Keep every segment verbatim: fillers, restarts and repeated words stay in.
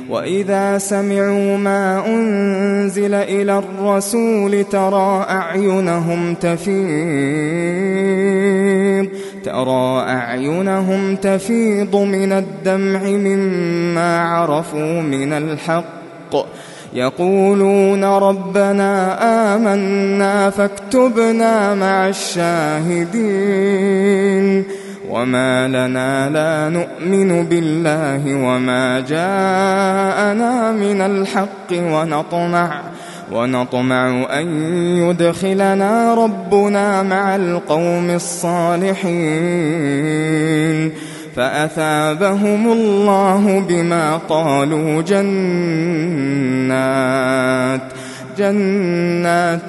وإذا سمعوا ما أنزل إلى الرسول ترى أعينهم تفيض ترى أعينهم تفيض من الدمع مما عرفوا من الحق يقولون ربنا آمنا فاكتبنا مع الشاهدين وما لنا لا نؤمن بالله وما جاءنا من الحق ونطمع ونطمع أن يدخلنا ربنا مع القوم الصالحين فأثابهم الله بما قالوا جنات جنات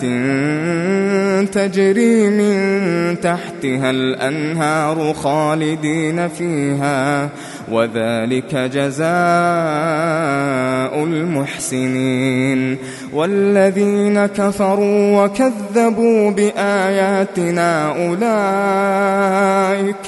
تجري من تحتها الأنهار خالدين فيها وذلك جزاء المحسنين والذين كفروا وكذبوا بآياتنا أولئك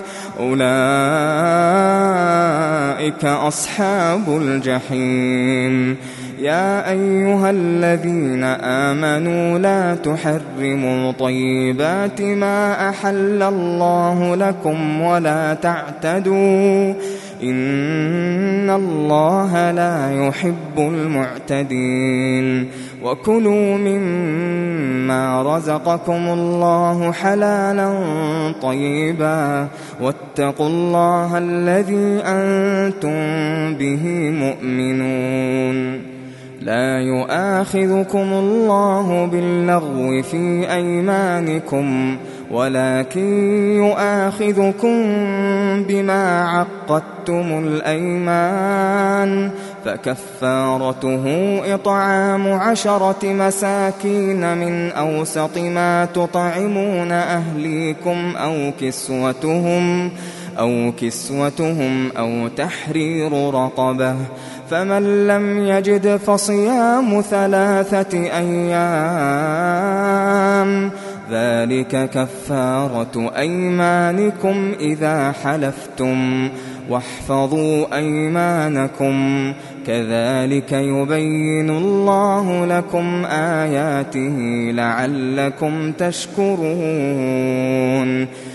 أولئك أصحاب الجحيم يا أيها الذين آمنوا لا تحرموا طيبات ما أحل الله لكم ولا تعتدوا إن الله لا يحب المعتدين وكلوا مما رزقكم الله حلالا طيبا واتقوا الله الذي أنتم به مؤمنون لا يؤاخذكم الله باللغو في أيمانكم ولكن يؤاخذكم بما عقدتم الأيمان فكفارته إطعام عشرة مساكين من أوسط ما تطعمون أهليكم أو كسوتهم أو كسوتهم أو تحرير رقبة فمن لم يجد فصيام ثلاثة أيام ذلك كفارة أيمانكم إذا حلفتم واحفظوا أيمانكم كذلك يبين الله لكم آياته لعلكم تشكرون